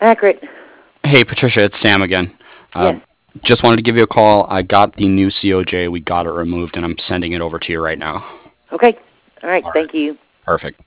Accurate. Hey, Patricia, it's Sam again. Uh, Yes. just wanted to give you a call. I got the new COJ. We got it removed, and I'm sending it over to you right now. Okay. All right. All right. Thank you. Perfect.